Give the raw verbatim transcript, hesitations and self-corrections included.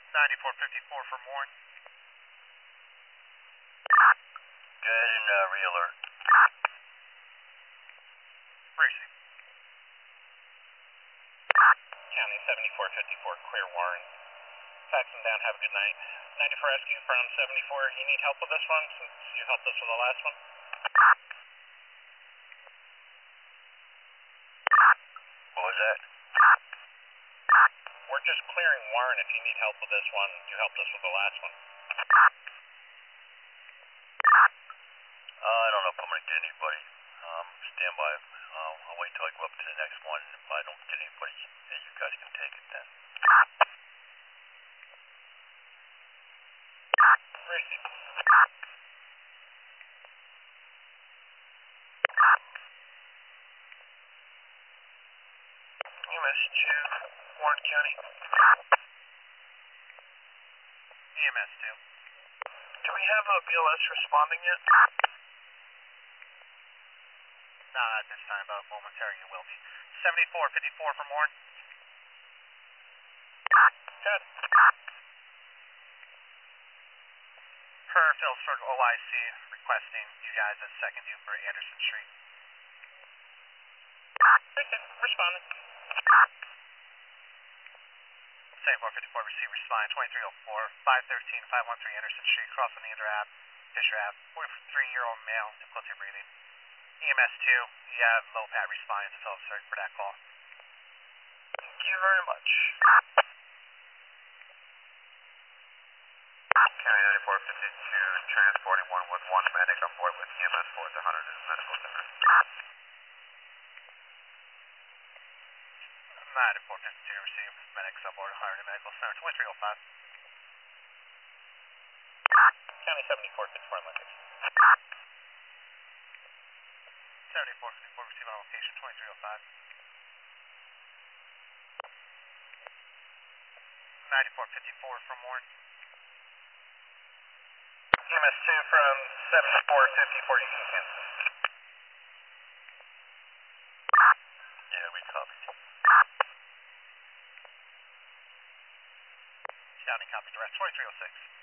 ninety-four fifty-four for Warren. Go ahead and uh, re-alert. Racing. County seventy-four fifty-four, clear Warren. Fax them down, have a good night. ninety-four rescue from seventy-four, you need help with this one since you helped us with the last one? What was that? We're just clearing Warren if you need help with this one. You helped us with the last one. Uh, I don't know if I'm going to get anybody. Um, stand by. Uh, I'll wait till I go up to the next one. If I don't get anybody, yeah, you guys can take it then. Racing. E M S two, Warren County. E M S two. Do we have a B L S responding yet? Not at this time, but momentarily it will be. seventy-four fifty-four from Warren. Good. Per Phil Circle O I C requesting you guys at second you for Anderson Street. Okay, responding. seventy-four fifty-four, receive respond twenty-three oh four, five thirteen, five one three Anderson Street, crossing the Inter Ave, Fisher Ave, forty-three-year-old male, difficulty breathing. E M S two, you have low pat responding to Phil Circle for that call. Thank you very much. County ninety-four fifty-two, transporting one with one medic on board with E M S four at the Huntington Medical Center. ninety-four fifty-two, receive medics on board Huntington Medical Center, twenty-three oh five. County seventy-four fifty-four on location. seventy-four fifty-four, receive on location, twenty-three oh five. ninety-four fifty-four from Warren. E M S two from seventy-four fifty-four, you can cancel. Yeah, we copied. County copy direct, twenty-three oh six.